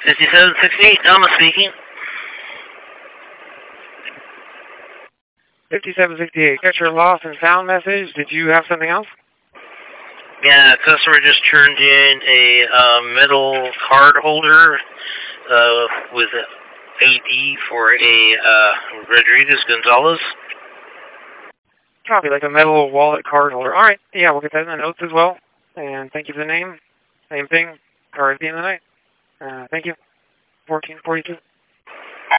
5768, Thomas speaking. 5768, got your lost and found message. Did you have something else? Yeah, a customer just turned in a metal card holder with an AD for a Rodriguez Gonzalez. Copy, like a metal wallet card holder. All right, yeah, we'll get that in the notes as well. And thank you for the name. Same thing, card at the end of the night. Thank you. 1442.